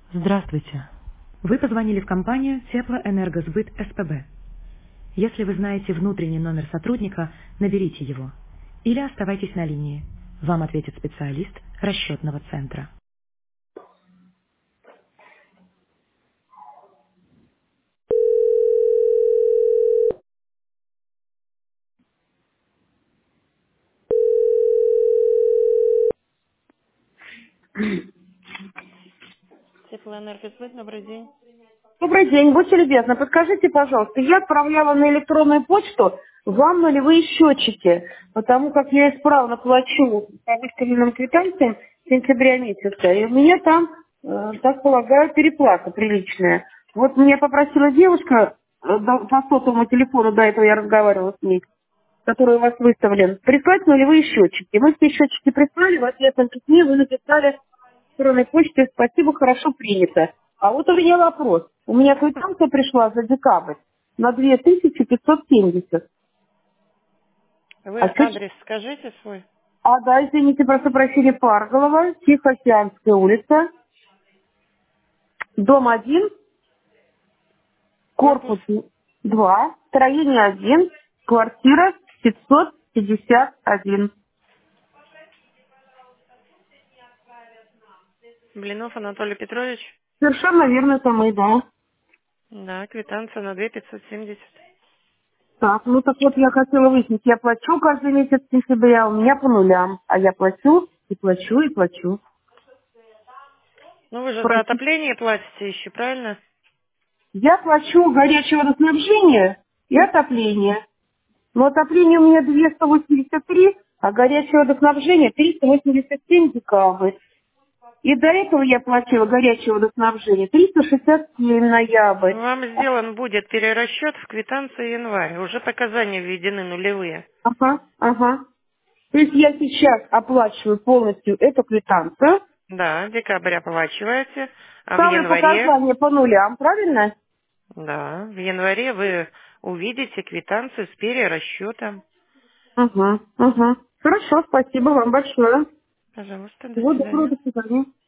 Здравствуйте. Вы позвонили в компанию Теплоэнергосбыт СПБ. Если вы знаете внутренний номер сотрудника, наберите его. Или оставайтесь на линии. Вам ответит специалист расчетного центра. Теплоэнергосбыт, добрый день. Добрый день, будьте любезны, подскажите, пожалуйста, я отправляла на электронную почту вам нулевые счетчики, потому как я исправно плачу по выставленным квитанциям с сентября месяца, и у меня там, так полагаю, переплата приличная. Вот меня попросила девушка, по сотовому телефону, до этого я разговаривала с ней, который у вас выставлен, прислать нулевые счетчики. Мы все счетчики прислали, в ответном письме вы написали электронной почте «Спасибо, хорошо принято». А вот у меня вопрос. У меня квитанция пришла за декабрь на 2570. Вы А, адрес скажите свой? да, извините, прошу прощения, Парголова, Тихоокеанская улица, дом 1, Корпус корпус 2, строение 1, квартира 551. Блинов Анатолий Петрович. Совершенно верно, это мы, да. Да, квитанция на 2570. Так, ну так вот я хотела выяснить, я плачу каждый месяц сентября, у меня по нулям, а я плачу и плачу и плачу. Ну вы же за Простите. отопление платите еще, правильно? Я плачу горячее водоснабжение и отопление. Но отопление у меня 283, а горячее водоснабжение 387 декабрь. И до этого я платила горячее водоснабжение 367 ноябрь. Вам сделан будет перерасчет в квитанции январь. Уже показания введены нулевые. Ага, ага. То есть я сейчас оплачиваю полностью эту квитанцию, Да, декабрь оплачиваете, а в ставлю январе, показания по нулям, правильно? да, в январе вы увидите квитанцию с перерасчетом. Угу, угу. Хорошо, спасибо вам большое. Пожалуйста, до Всего доброго, свидания. до свидания.